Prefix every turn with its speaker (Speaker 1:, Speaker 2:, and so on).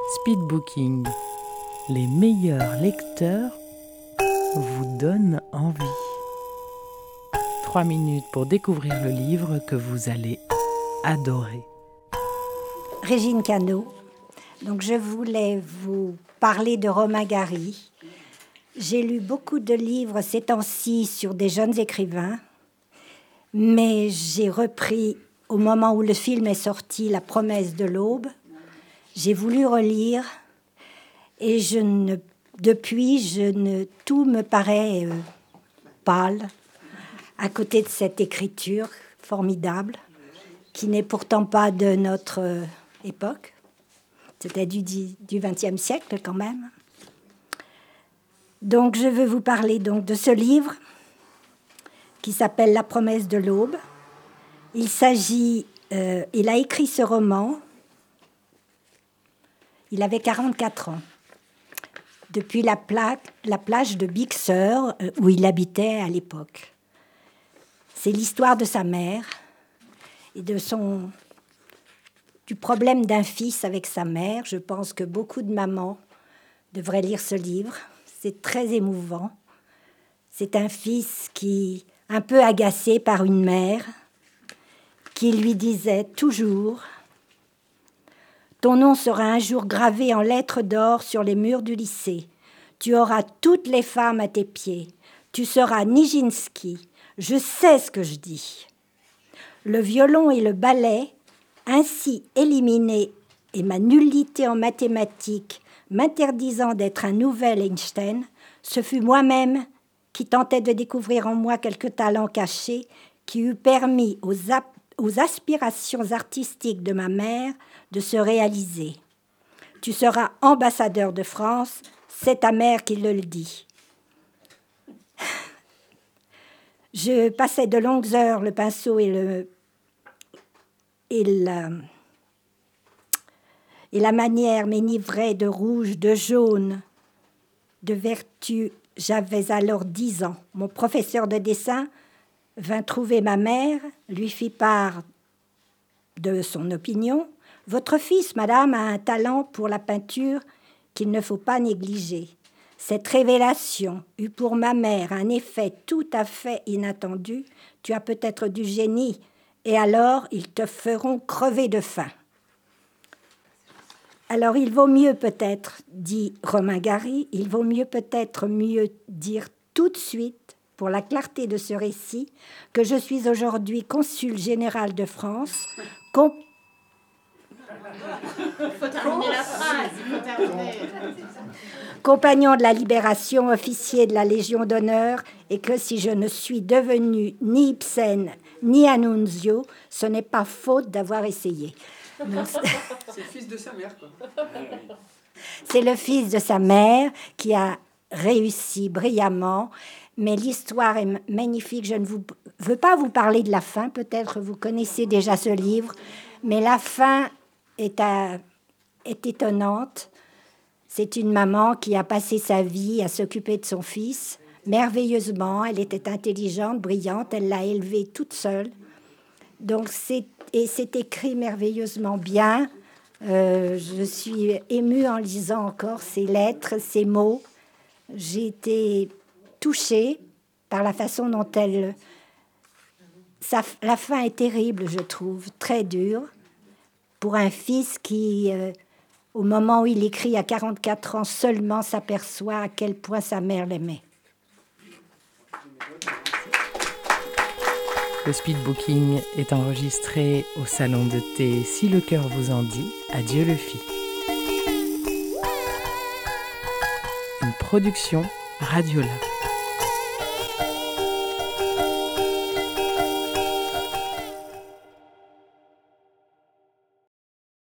Speaker 1: Speedbooking, les meilleurs lecteurs vous donnent envie. 3 minutes pour découvrir le livre que vous allez adorer.
Speaker 2: Régine Cano. Donc je voulais vous parler de Romain Gary. J'ai lu beaucoup de livres ces temps-ci sur des jeunes écrivains, mais j'ai repris au moment où le film est sorti La promesse de l'aube. J'ai voulu relire et tout me paraît pâle à côté de cette écriture formidable qui n'est pourtant pas de notre époque. C'était du XXe siècle quand même. Donc je veux vous parler donc de ce livre qui s'appelle La promesse de l'aube. Il a écrit ce roman, il avait 44 ans, depuis la plage de Big Sur où il habitait à l'époque. C'est l'histoire de sa mère et du problème d'un fils avec sa mère. Je pense que beaucoup de mamans devraient lire ce livre. C'est très émouvant. C'est un fils qui, un peu agacé par une mère, qui lui disait toujours « Ton nom sera un jour gravé en lettres d'or sur les murs du lycée. Tu auras toutes les femmes à tes pieds. Tu seras Nijinsky. Je sais ce que je dis. » Le violon et le ballet, ainsi éliminés, et ma nullité en mathématiques m'interdisant d'être un nouvel Einstein, ce fut moi-même qui tentais de découvrir en moi quelques talents cachés qui eût permis aux aspirations artistiques de ma mère de se réaliser. Tu seras ambassadeur de France, c'est ta mère qui le dit. Je passais de longues heures le pinceau et la manière m'enivrait de rouge, de jaune, de vertu. J'avais alors 10 ans. Mon professeur de dessin vint trouver ma mère, lui fit part de son opinion. « Votre fils, madame, a un talent pour la peinture qu'il ne faut pas négliger. » Cette révélation eut pour ma mère un effet tout à fait inattendu. « Tu as peut-être du génie, et alors ils te feront crever de faim. » Alors il vaut mieux peut-être, dit Romain Gary, il vaut mieux peut-être mieux dire tout de suite, pour la clarté de ce récit, que je suis aujourd'hui consul général de France, compagnon de la Libération, officier de la Légion d'honneur, et que si je ne suis devenu ni Ibsen ni Annunzio, ce n'est pas faute d'avoir essayé.
Speaker 3: C'est le fils de sa mère, quoi.
Speaker 2: C'est le fils de sa mère qui a réussi brillamment, mais l'histoire est magnifique. Je ne veux pas vous parler de la fin, peut-être vous connaissez déjà ce livre, mais la fin est étonnante. C'est une maman qui a passé sa vie à s'occuper de son fils, merveilleusement. Elle était intelligente, brillante, elle l'a élevé toute seule. Donc c'est écrit merveilleusement bien. Je suis émue en lisant encore ces lettres, ces mots. J'ai été touchée par la façon dont la fin est terrible, je trouve, très dure, pour un fils qui, au moment où il écrit à 44 ans seulement, s'aperçoit à quel point sa mère l'aimait.
Speaker 1: Le speedbooking est enregistré au salon de thé Si le cœur vous en dit, à Dieu le fit. Une production Radiolab.